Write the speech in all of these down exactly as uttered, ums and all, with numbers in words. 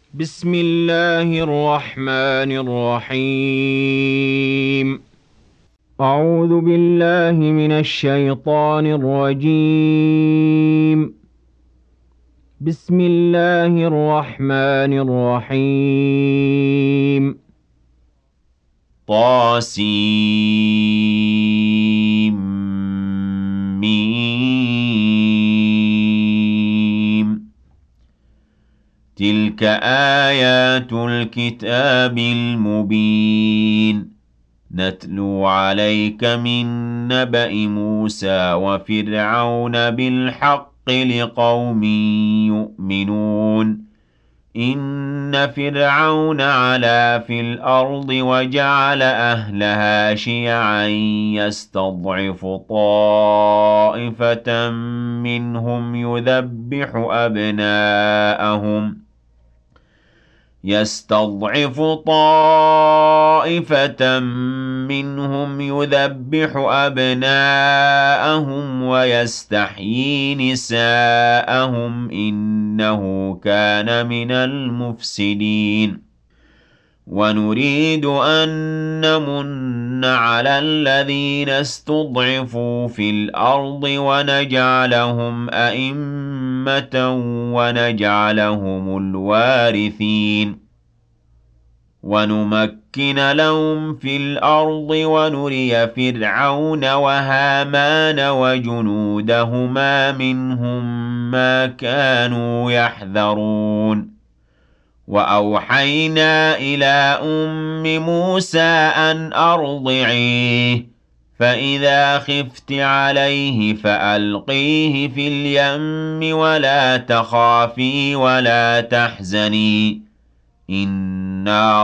بسم الله الرحمن الرحيم. أعوذ بالله من الشيطان الرجيم. بسم الله الرحمن الرحيم. طاسيم. تلك آيات الكتاب المبين نتلو عليك من نبأ موسى وفرعون بالحق لقوم يؤمنون إن فرعون علا في الأرض وجعل أهلها شيعا يستضعف طائفة منهم يذبح أبناءهم يستضعف طائفة منهم يذبح أبناءهم ويستحيي نساءهم إنه كان من المفسدين ونريد أن نمن على الذين استضعفوا في الأرض ونجعلهم أئمة ونجعلهم الوارثين ونمكن لهم في الأرض ونري فرعون وهامان وجنودهما منهم ما كانوا يحذرون وأوحينا إلى أم موسى أن أرضعيه فإذا خفت عليه فألقيه في اليم ولا تخافي ولا تحزني إنا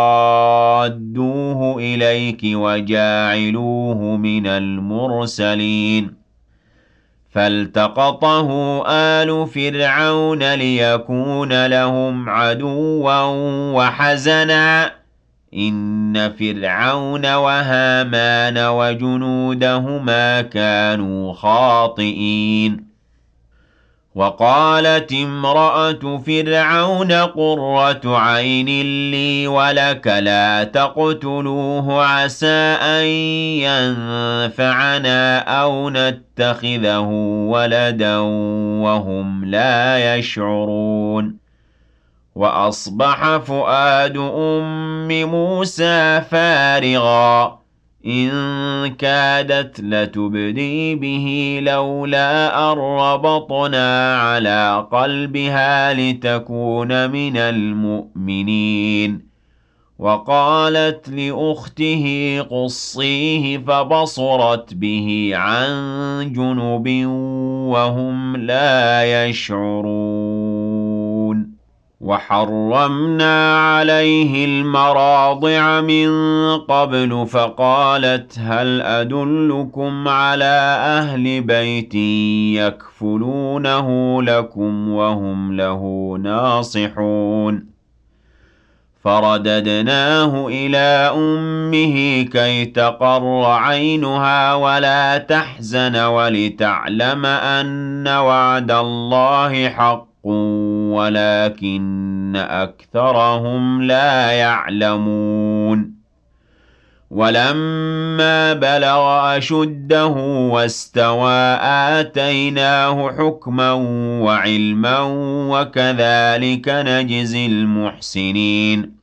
رادوه إليك وجاعلوه من المرسلين فالتقطه آل فرعون ليكون لهم عدوا وحزنا إن فرعون وهامان وجنودهما كانوا خاطئين وقالت امرأة فرعون قرة عين لي ولك لا تقتلوه عسى أن ينفعنا أو نتخذه ولدا وهم لا يشعرون وأصبح فؤاد أم موسى فارغا إن كادت لتبدي به لولا أن ربطنا على قلبها لتكون من المؤمنين وقالت لأخته قصيه فبصرت به عن جنب وهم لا يشعرون وحرمنا عليه المراضع من قبل فقالت هل أدلكم على أهل بيت يكفلونه لكم وهم له ناصحون فرددناه إلى أمه كي تقر عينها ولا تحزن ولتعلم أن وعد الله حق ولكن أكثرهم لا يعلمون ولما بلغ أشده واستوى آتيناه حكما وعلما وكذلك نجزي المحسنين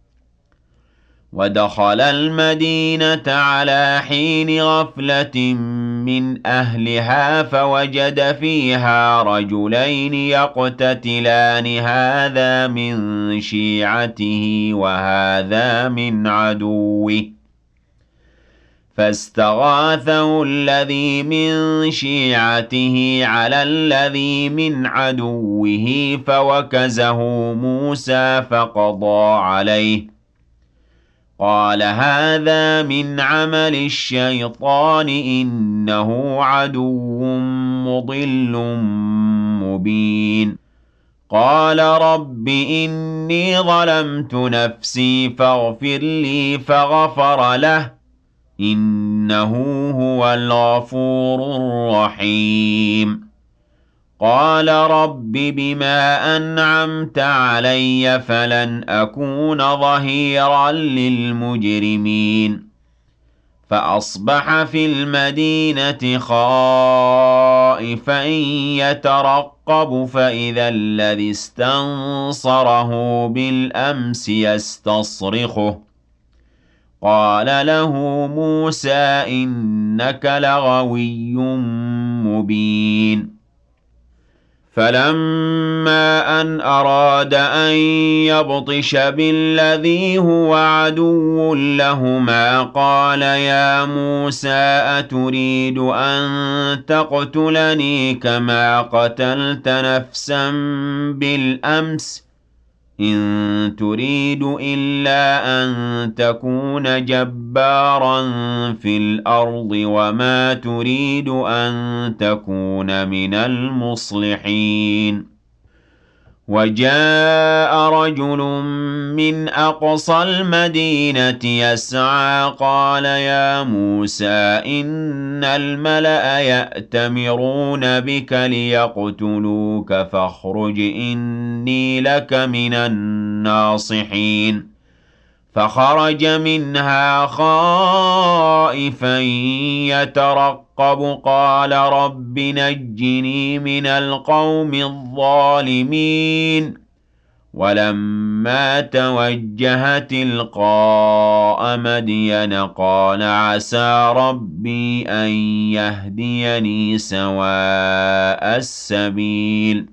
ودخل المدينة على حين غفلة من أهلها فوجد فيها رجلين يقتتلان هذا من شيعته وهذا من عدوه فاستغاثه الذي من شيعته على الذي من عدوه فوكزه موسى فقضى عليه قال هذا من عمل الشيطان إنه عدو مضل مبين قال رب إني ظلمت نفسي فاغفر لي فغفر له إنه هو الغفور الرحيم قال رب بما أنعمت علي فلن أكون ظهيرا للمجرمين فأصبح في المدينة خائفا يترقب فإذا الذي استنصره بالأمس يستصرخه قال له موسى إنك لغوي مبين فلما أن أراد أن يبطش بالذي هو عدو لهما قال يا موسى أتريد أن تقتلني كما قتلت نفسا بالأمس إن تريد إلا أن تكون جبارا في الأرض وما تريد أن تكون من المصلحين وجاء رجل من أقصى المدينة يسعى قال يا موسى إن الملأ يأتمرون بك ليقتلوك فاخرج إني لك من الناصحين فخرج منها خائفا يترقب قال رب نجني من القوم الظالمين ولما توجه تلقاء مدين قال عسى ربي أن يهديني سواء السبيل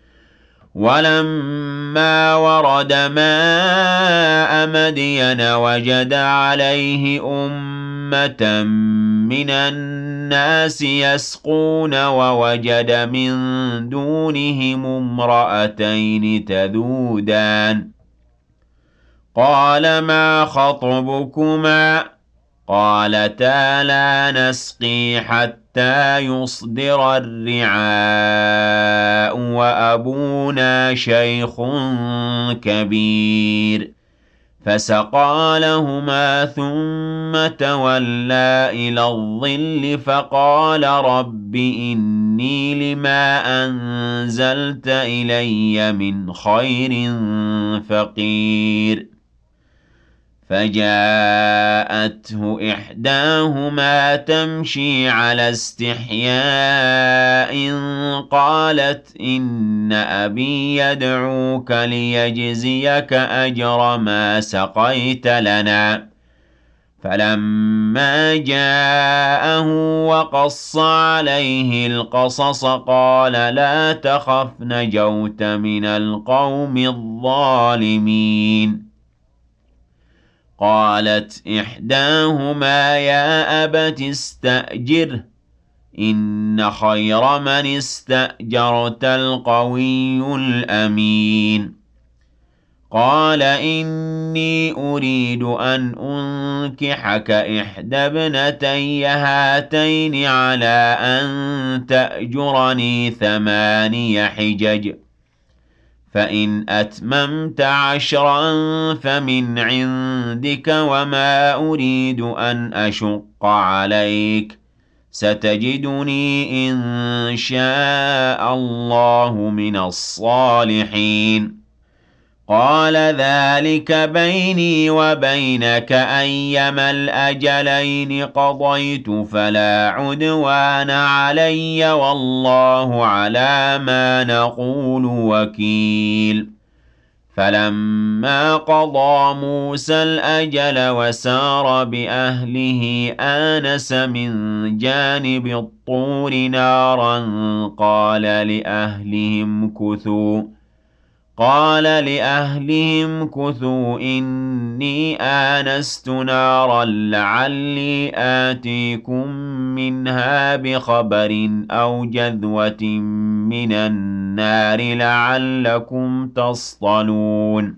ولما ورد ماء مدين وجد عليه أمة من الناس يسقون ووجد من دونهم امرأتين تذودان قال ما خطبكما قالتا لا نسقي حتى يصدر الرعاء وأبونا شيخ كبير فسقى لهما ثم تولى إلى الظل فقال رب إني لما أنزلت إلي من خير فقير فجاءته إحداهما تمشي على استحياء قالت إن أبي يدعوك ليجزيك أجر ما سقيت لنا فلما جاءه وقص عليه القصص قال لا تخف نجوت من القوم الظالمين قالت إحداهما يا أبت استأجره إن خير من استأجرت القوي الأمين قال إني أريد أن أنكحك إحدى ابنتي هاتين على أن تأجرني ثماني حجج فإن أتممت عشرا فمن عندك وما أريد أن أشق عليك ستجدني إن شاء الله من الصالحين قال ذلك بيني وبينك أيما الأجلين قضيت فلا عدوان علي والله على ما نقول وكيل فلما قضى موسى الأجل وسار بأهله آنس من جانب الطور نارا قال لأهلهم كثوا قال لأهلهم كثوا إني آنست نارا لعلي آتيكم منها بخبر أو جذوة من النار لعلكم تصطلون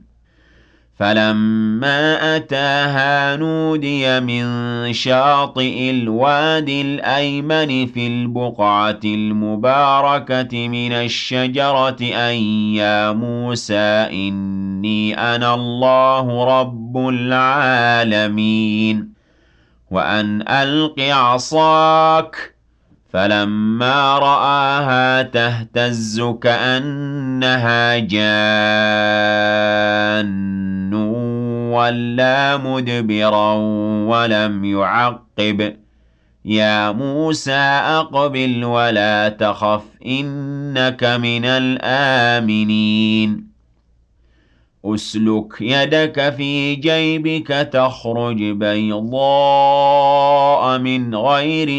فلما أتاها نودي من شاطئ الوادي الأيمن في البقعة المباركة من الشجرة أن يا موسى إني أنا الله رب العالمين وأن ألق عصاك فَلَمَّا رَآهَا تَهْتَزُّ كَأَنَّهَا جَانٌّ وَلَّىٰ مُدْبِرًا وَلَمْ يُعَقِّبْ ۚ يَا مُوسَىٰ أَقْبِلْ وَلَا تَخَفْ إِنَّكَ مِنَ الْآمِنِينَ أُسْلُكْ يَدَكَ فِي جَيْبِكَ تَخْرُجْ بَيْضَاءَ مِنْ غَيْرِ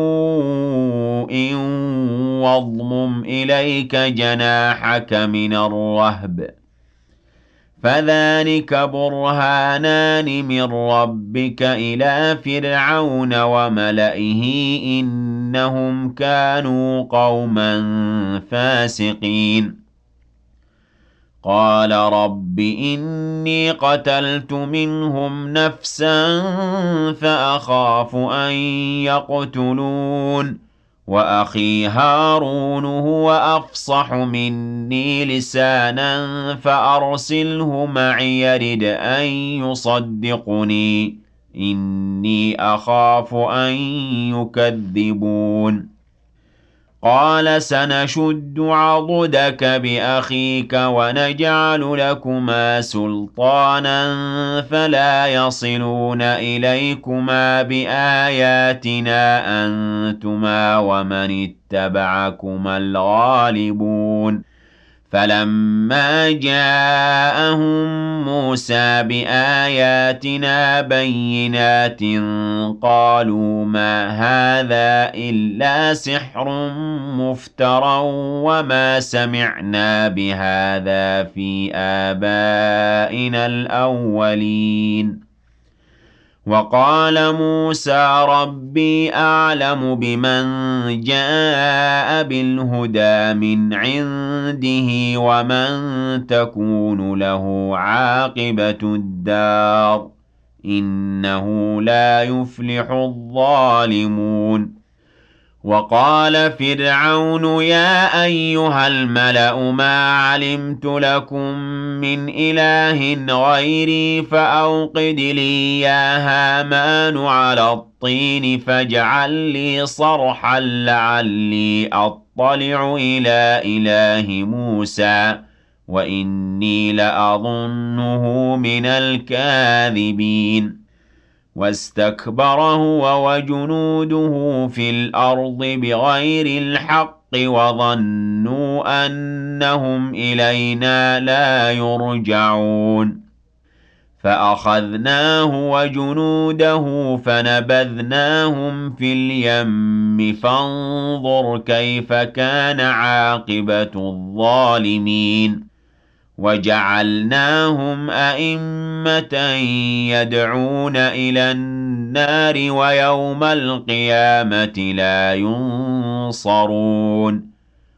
سُوءٍ وَاضْمُمْ إِلَيْكَ جَنَاحَكَ مِنَ الرَّهْبِ ۖ فَذَانِكَ بُرْهَانَانِ مِن رَّبِّكَ إِلَىٰ فِرْعَوْنَ وَمَلَئِهِ ۖ إِنَّهُمْ كَانُوا قَوْمًا فَاسِقِينَ قَالَ رَبِّ إِنِّي قَتَلْتُ مِنْهُمْ نَفْسًا فَأَخَافُ أَن يَقْتُلُونِ وَأَخِي هَارُونُ هُوَ أَفْصَحُ مِنِّي لِسَانًا فَأَرْسِلْهُ مَعِيَ رِدْ أَن يُصَدِّقُنِي إِنِّي أَخَافُ أَن يُكَذِّبُونِ قَالَ سَنَشُدُّ عَضُدَكَ بِأَخِيكَ وَنَجْعَلُ لَكُمَا سُلْطَانًا فَلَا يَصِلُونَ إِلَيْكُمَا بِآيَاتِنَا أَنتُمَا وَمَنِ اتَّبَعَكُمَا الْغَالِبُونَ فَلَمَّا جَاءَهُم مُّوسَىٰ بِآيَاتِنَا بَيِّنَاتٍ قَالُوا مَا هَٰذَا إِلَّا سِحْرٌ مُّفْتَرًى وَمَا سَمِعْنَا بِهَٰذَا فِي آبَائِنَا الْأَوَّلِينَ وَقَالَ مُوسَىٰ رَبِّي أَعْلَمُ بِمَن جَاءَ بِالْهُدَىٰ مِنْ عِندِهِ وَمَن تَكُونُ لَهُ عَاقِبَةُ الدَّارِ ۖ إِنَّهُ لَا يُفْلِحُ الظَّالِمُونَ وَقَالَ فِرْعَوْنُ يَا أَيُّهَا الْمَلَأُ مَا عَلِمْتُ لَكُم مِّنْ إِلَٰهٍ غَيْرِي فَأَوْقِدْ لِي يَا هَامَانُ عَلَى الطِّينِ فَاجْعَل لِّي صَرْحًا لَّعَلِّي أَطَّلِعُ إِلَىٰ إِلَٰهِ مُوسَىٰ وَإِنِّي لَأَظُنُّهُ مِنَ الْكَاذِبِينَ وَاسْتَكْبَرَ هُوَ وَجُنُودُهُ فِي الْأَرْضِ بِغَيْرِ الْحَقِّ وَظَنُّوا أَنَّهُمْ إِلَيْنَا لَا يُرْجَعُونَ فَأَخَذْنَاهُ وَجُنُودَهُ فَنَبَذْنَاهُمْ فِي الْيَمِّ فَانظُرْ كَيْفَ كَانَ عَاقِبَةُ الظَّالِمِينَ وَجَعَلْنَاهُمْ أَئِمَّةً يَدْعُونَ إِلَى النَّارِ وَيَوْمَ الْقِيَامَةِ لَا يُنصَرُونَ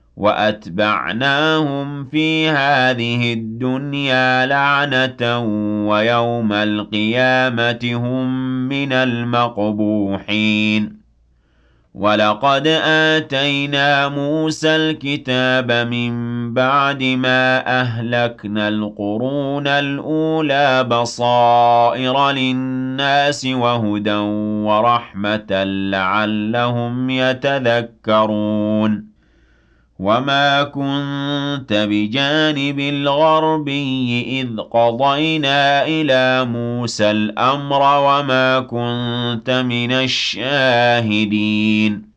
وَأَتْبَعْنَاهُمْ فِي هَٰذِهِ الدُّنْيَا لَعْنَةً وَيَوْمَ الْقِيَامَةِ هُم مِّنَ الْمَقْبُوحِينَ وَلَقَدْ آتَيْنَا مُوسَى الْكِتَابَ مِن بَعْدِ مَا أَهْلَكْنَا الْقُرُونَ الْأُولَىٰ بَصَائِرَ لِلنَّاسِ وَهُدًى وَرَحْمَةً لَّعَلَّهُمْ يَتَذَكَّرُونَ وَمَا كُنتَ بِجَانِبِ الْغَرْبِيِّ إِذْ قَضَيْنَا إِلَىٰ مُوسَى الْأَمْرَ وَمَا كُنتَ مِنَ الشَّاهِدِينَ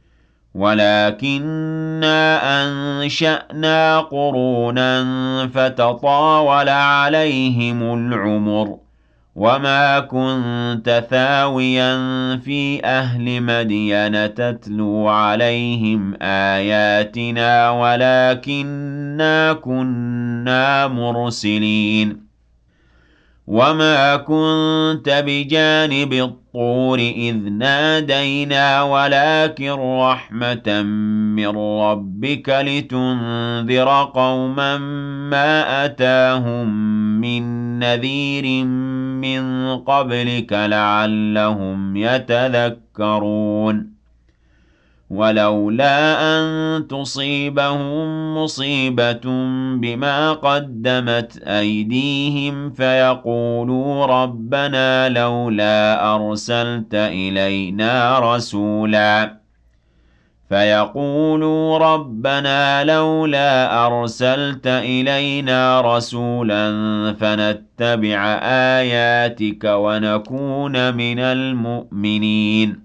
وَلَٰكِنَّا أَنشَأْنَا قُرُونًا فَتَطَاوَلَ عَلَيْهِمُ الْعُمُرُ وَمَا كُنتَ ثَاوِيًا فِي أَهْلِ مَدْيَنَ تَتْلُو عَلَيْهِمْ آيَاتِنَا وَلَٰكِنَّا كُنَّا مُرْسِلِينَ وَمَا كُنتَ بِجَانِبِ الطُّورِ إِذْ نَادَيْنَا وَلَٰكِن رَّحْمَةً مِّن رَّبِّكَ لِتُنذِرَ قَوْمًا مَّا أَتَاهُم مِّن نَّذِيرٍ مِّن قَبْلِكَ لَعَلَّهُمْ يَتَذَكَّرُونَ وَلَوْلَا أَن تُصِيبَهُم مُّصِيبَةٌ بِمَا قَدَّمَتْ أَيْدِيهِمْ فَيَقُولُوا رَبَّنَا لَوْلَا أَرْسَلْتَ إِلَيْنَا رَسُولًا فيقولوا ربنا لولا أرسلت إلينا رسولا فنتبع آياتك ونكون من المؤمنين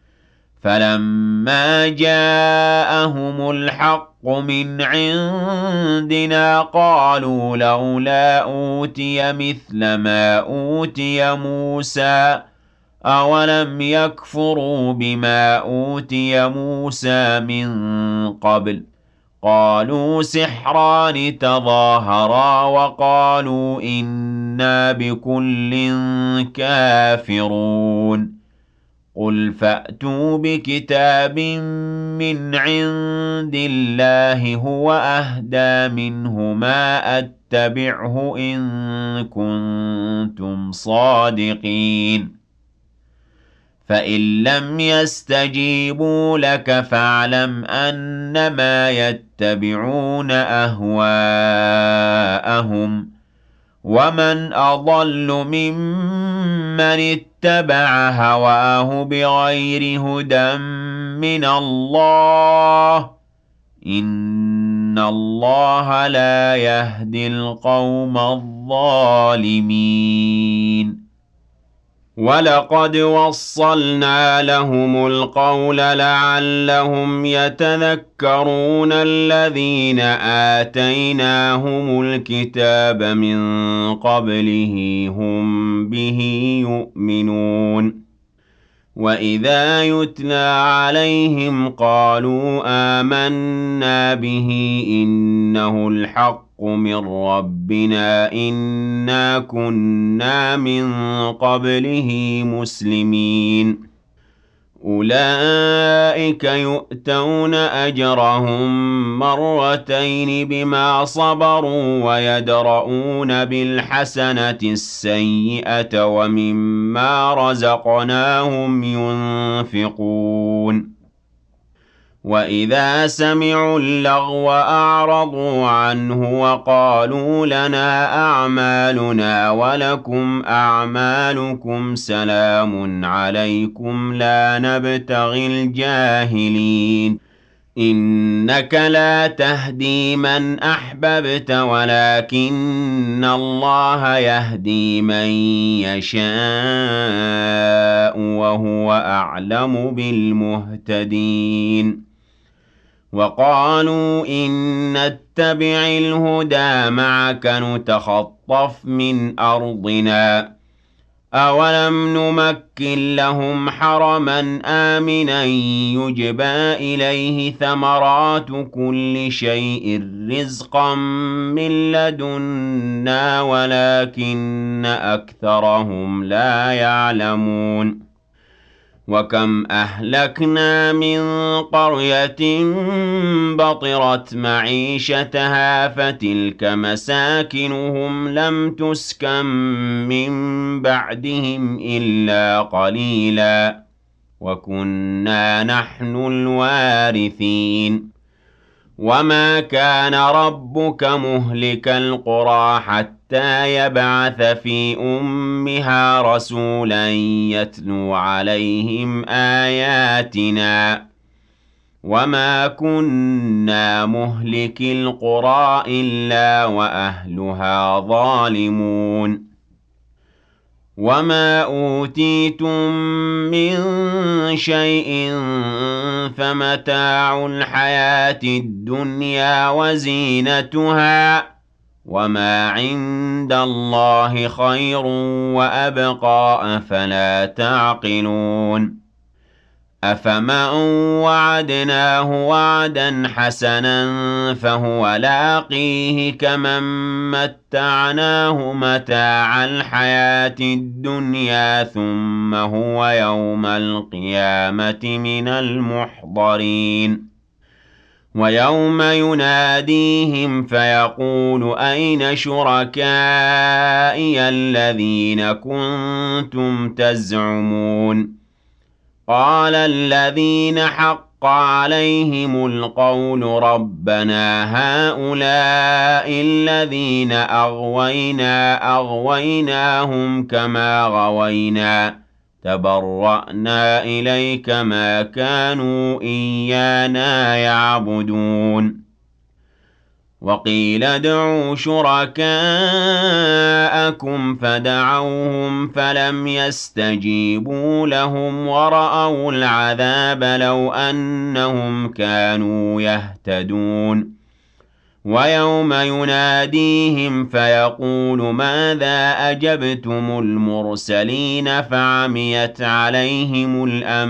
فلما جاءهم الحق من عندنا قالوا لولا أوتي مثل ما أوتي موسى أولم يكفروا بما أوتي موسى من قبل قالوا سحران تظاهرا وقالوا إنا بكل كافرون قل فأتوا بكتاب من عند الله هو أهدى منه ما أتبعه إن كنتم صادقين فإن لم يستجيبوا لك فاعلم أنما يتبعون أهواءهم ومن أضل ممن اتبع هواه بغير هدى من الله إن الله لا يهدي القوم الظالمين وَلَقَدْ وَصَّلْنَا لَهُمُ الْقَوْلَ لَعَلَّهُمْ يَتَذَكَّرُونَ الَّذِينَ آتَيْنَاهُمُ الْكِتَابَ مِنْ قَبْلِهِ هُمْ بِهِ يُؤْمِنُونَ وَإِذَا يُتْلَى عَلَيْهِمْ قَالُوا آمَنَّا بِهِ إِنَّهُ الْحَقُّ من ربنا إنا كنا من قبله مسلمين أولئك يؤتون أجرهم مرتين بما صبروا ويدرؤون بالحسنة السيئة ومما رزقناهم ينفقون وَإِذَا سَمِعُوا اللَّغْوَ أَعْرَضُوا عَنْهُ وَقَالُوا لَنَا أَعْمَالُنَا وَلَكُمْ أَعْمَالُكُمْ سَلَامٌ عَلَيْكُمْ لَا نَبْتَغِي الْجَاهِلِينَ إِنَّكَ لَا تَهْدِي مَنْ أَحْبَبْتَ وَلَكِنَّ اللَّهَ يَهْدِي مَن يَشَاءُ وَهُوَ أَعْلَمُ بِالْمُهْتَدِينَ وَقَالُوا إِن نَّتَّبِعِ الْهُدَىٰ مَعَكَ نُتَخَطَّفْ مِنْ أَرْضِنَا أَوَلَمْ نُمَكِّن لَّهُمْ حَرَمًا آمِنًا يُجْبَىٰ إِلَيْهِ ثَمَرَاتُ كُلِّ شَيْءٍ رِّزْقًا مِّن لَّدُنَّا وَلَٰكِنَّ أَكْثَرَهُمْ لَا يَعْلَمُونَ وَكَمْ أَهْلَكْنَا مِن قَرْيَةٍ بَطِرَتْ مَعِيشَتَهَا فَتِلْكَ مَسَاكِنُهُمْ لَمْ تُسْكَن مِّن بَعْدِهِمْ إِلَّا قَلِيلًا وَكُنَّا نَحْنُ الْوَارِثِينَ وَمَا كَانَ رَبُّكَ مُهْلِكَ الْقُرَىٰ حَتَّىٰ يَبْعَثَ فِي أُمِّهَا رَسُولًا يَتْلُو عَلَيْهِمْ آيَاتِنَا وَمَا كُنَّا مُهْلِكِي الْقُرَىٰ إِلَّا وَأَهْلُهَا ظَالِمُونَ وَمَا أُوتِيتُم مِّن شَيْءٍ فَمَتَاعُ الْحَيَاةِ الدُّنْيَا وَزِينَتُهَا ۚ وَمَا عِندَ اللَّهِ خَيْرٌ وَأَبْقَىٰ ۚ أَفَلَا تَعْقِلُونَ أَفَمَن وَعَدْنَاهُ وَعْدًا حَسَنًا فَهُوَ لَاقِيهِ كَمَن مَّتَّعْنَاهُ مَتَاعَ الْحَيَاةِ الدُّنْيَا ثُمَّ هُوَ يَوْمَ الْقِيَامَةِ مِنَ الْمُحْضَرِينَ وَيَوْمَ يُنَادِيهِمْ فَيَقُولُ أَيْنَ شُرَكَائِيَ الَّذِينَ كُنتُمْ تَزْعُمُونَ قَالَ الَّذِينَ حَقَّ عَلَيْهِمُ الْقَوْلُ رَبَّنَا هَٰؤُلَاءِ الَّذِينَ أَغْوَيْنَا أَغْوَيْنَاهُمْ كَمَا غَوَيْنَا تَبَرَّأْنَا إِلَيْكَ مَا كَانُوا إِيَّانَا يَعْبُدُونَ وَقِيلَ ادْعُوا شُرَكَاءَكُمْ فَدَعَوْهُمْ فَلَمْ يَسْتَجِيبُوا لَهُمْ وَرَأَوُا الْعَذَابَ لَوْ أَنَّهُمْ كَانُوا يَهْتَدُونَ وَيَوْمَ يُنَادِيهِمْ فَيَقُولُ مَاذَا أَجَبْتُمُ الْمُرْسَلِينَ فَعَمِيَتْ عَلَيْهِمُ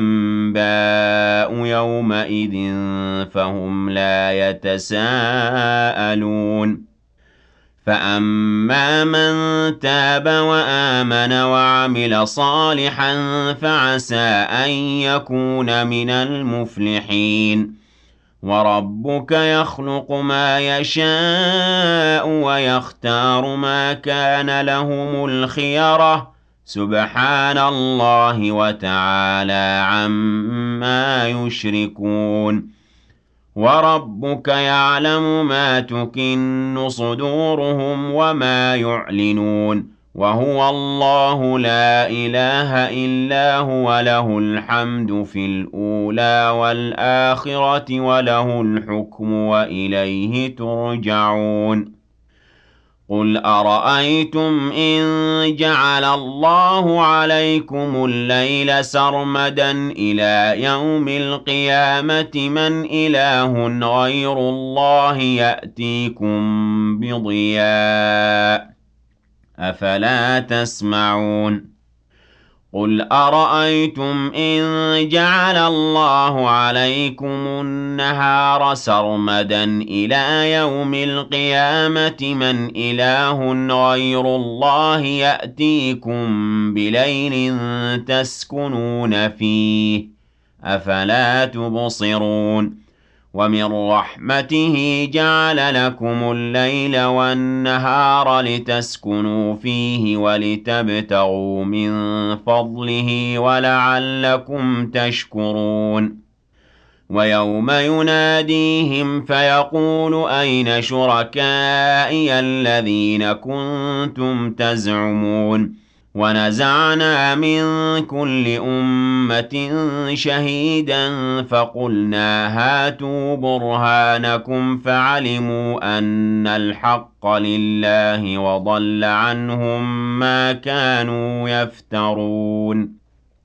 الْأَنبَاءُ يَوْمَئِذٍ فَهُمْ لَا يَتَسَاءَلُونَ فَأَمَّا مَن تَابَ وَآمَنَ وَعَمِلَ صَالِحًا فَعَسَىٰ أَن يَكُونَ مِنَ الْمُفْلِحِينَ وَرَبُّكَ يَخْلُقُ مَا يَشَاءُ وَيَخْتَارُ مَا كَانَ لَهُمُ الْخِيَرَةُ ۚ سُبْحَانَ اللَّهِ وَتَعَالَىٰ عَمَّا يُشْرِكُونَ وَرَبُّكَ يَعْلَمُ مَا تُكِنُّ صُدُورُهُمْ وَمَا يُعْلِنُونَ وَهُوَ اللَّهُ لَا إِلَٰهَ إِلَّا هُوَ لَهُ الْحَمْدُ فِي الْأُولَىٰ وَالْآخِرَةِ وَلَهُ الْحُكْمُ وَإِلَيْهِ تُرْجَعُونَ قُلْ أَرَأَيْتُمْ إِن جَعَلَ اللَّهُ عَلَيْكُمُ اللَّيْلَ سَرْمَدًا إِلَىٰ يَوْمِ الْقِيَامَةِ مَنْ إِلَٰهٌ غَيْرُ اللَّهِ يَأْتِيكُم بِضِيَاءٍ ۖ أَفَلَا تَسْمَعُونَ قُلْ أَرَأَيْتُمْ إِن جَعَلَ اللَّهُ عَلَيْكُمُ النَّهَارَ سَرْمَدًا إِلَىٰ يَوْمِ الْقِيَامَةِ مَنْ إِلَٰهٌ غَيْرُ اللَّهِ يَأْتِيكُم بِلَيْلٍ تَسْكُنُونَ فِيهِ ۖ أَفَلَا تُبْصِرُونَ وَمِن رَّحْمَتِهِ جَعَلَ لَكُمُ اللَّيْلَ وَالنَّهَارَ لِتَسْكُنُوا فِيهِ وَلِتَبْتَغُوا مِن فَضْلِهِ وَلَعَلَّكُمْ تَشْكُرُونَ وَيَوْمَ يُنَادِيهِمْ فَيَقُولُ أَيْنَ شُرَكَائِيَ الَّذِينَ كُنتُمْ تَزْعُمُونَ وَنَزَعْنَا مِن كُلِّ أُمَّةٍ شَهِيدًا فَقُلْنَا هَاتُوا بُرْهَانَكُمْ فَعَلِمُوا أَنَّ الْحَقَّ لِلَّهِ وَضَلَّ عَنْهُم مَّا كَانُوا يَفْتَرُونَ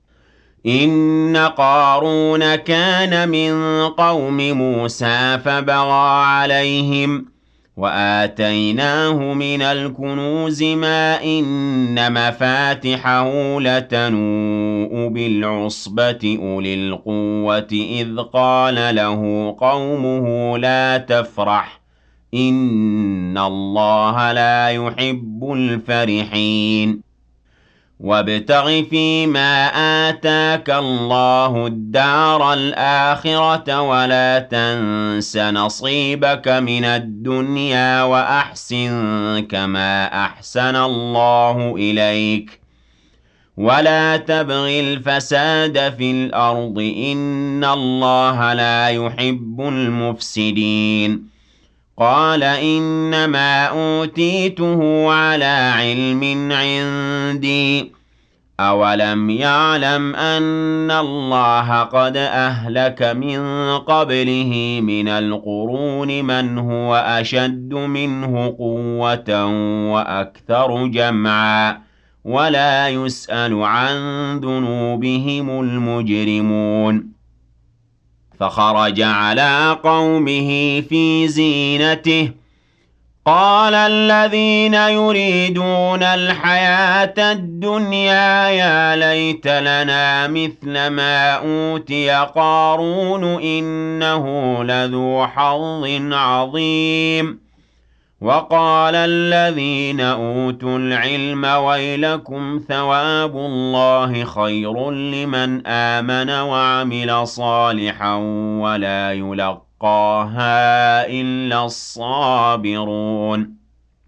إِنَّ قَارُونَ كَانَ مِن قَوْمِ مُوسَىٰ فَبَغَىٰ عَلَيْهِمْ وَآتَيْنَاهُ مِنَ الْكُنُوزِ مَا إِنَّ مَفَاتِحَهُ لَتَنُوءُ بِالْعُصْبَةِ أُولِي الْقُوَّةِ إِذْ قَالَ لَهُ قَوْمُهُ لَا تَفْرَحْ إِنَّ اللَّهَ لَا يُحِبُّ الْفَرِحِينَ وَابْتَغِ فِيمَا آتَاكَ اللَّهُ الدَّارَ الْآخِرَةَ وَلَا تَنسَ نَصِيبَكَ مِنَ الدُّنْيَا وَأَحْسِن كَمَا أَحْسَنَ اللَّهُ إِلَيْكَ ۖ وَلَا تَبْغِ الْفَسَادَ فِي الْأَرْضِ ۖ إِنَّ اللَّهَ لَا يُحِبُّ الْمُفْسِدِينَ قَالَ إِنَّمَا أُوتِيتُهُ عَلَىٰ عِلْمٍ عِندِي ۚ أَوَلَمْ يَعْلَمْ أَنَّ اللَّهَ قَدْ أَهْلَكَ مِن قَبْلِهِ مِنَ الْقُرُونِ مَنْ هُوَ أَشَدُّ مِنْهُ قُوَّةً وَأَكْثَرُ جَمْعًا وَلَا يُسْأَلُ عَن ذُنُوبِهِمُ الْمُجْرِمُونَ فَخَرَجَ عَلَىٰ قَوْمِهِ فِي زِينَتِهِ قَالَ الَّذِينَ يُرِيدُونَ الْحَيَاةَ الدُّنْيَا يَا لَيْتَ لَنَا مِثْلَ مَا أُوتِيَ قَارُونُ إِنَّهُ لَذُو حَظٍّ عَظِيمٍ وَقَالَ الَّذِينَ أُوتُوا الْعِلْمَ وَيْلَكُمْ ثَوَابُ اللَّهِ خَيْرٌ لِّمَنْ آمَنَ وَعَمِلَ صَالِحًا وَلَا يُلَقَّاهَا إِلَّا الصَّابِرُونَ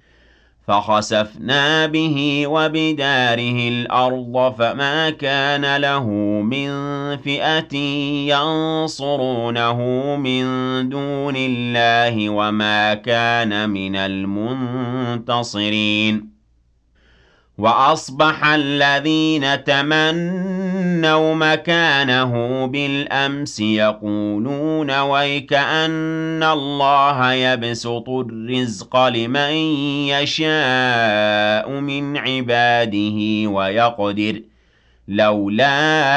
فَخَسَفْنَا بِهِ وَبِدَارِهِ الْأَرْضَ فَمَا كَانَ لَهُ مِن فِئَةٍ يَنصُرُونَهُ مِن دُونِ اللَّهِ وَمَا كَانَ مِنَ الْمُنتَصِرِينَ وأصبح الذين تمنوا مكانه بالأمس يقولون ويكأن الله يبسط الرزق لمن يشاء من عباده ويقدر لولا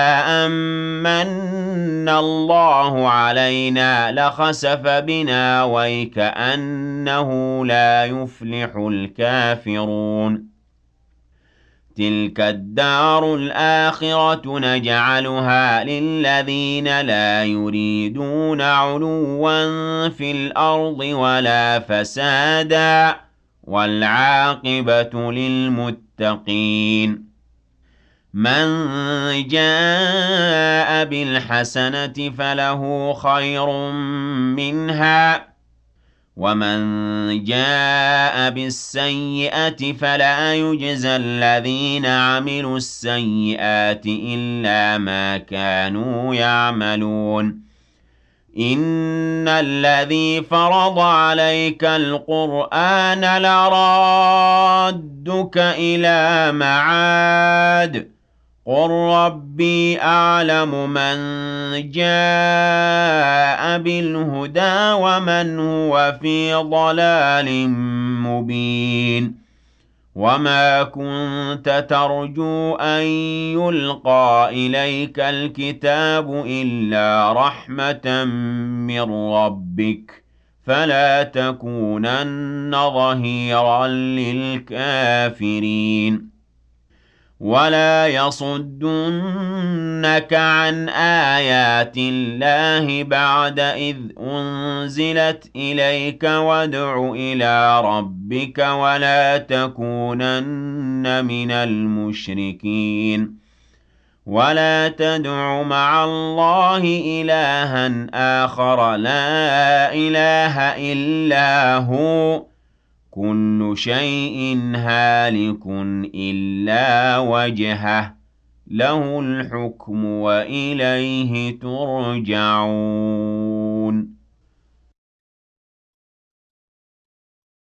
أمن الله علينا لخسف بنا ويكأنه لا يفلح الكافرون تلك الدار الآخرة نجعلها للذين لا يريدون علوا في الأرض ولا فسادا والعاقبة للمتقين من جاء بالحسنة فله خير منها ومن جاء بالسيئة فلا يجزى الذين عملوا السيئات إلا ما كانوا يعملون إن الذي فرض عليك القرآن لرادك إلى معاد قل ربي أعلم من جاء بالهدى ومن هو في ضلال مبين وما كنت ترجو أن يلقى إليك الكتاب إلا رحمة من ربك فلا تكونن ظهيرا للكافرين ولا يصدنك عن آيات الله بعد إذ أنزلت إليك وادع إلى ربك ولا تكونن من المشركين ولا تدع مع الله إلها آخر لا إله إلا هو كل شيء هالك إلا وجهه له الحكم وإليه ترجعون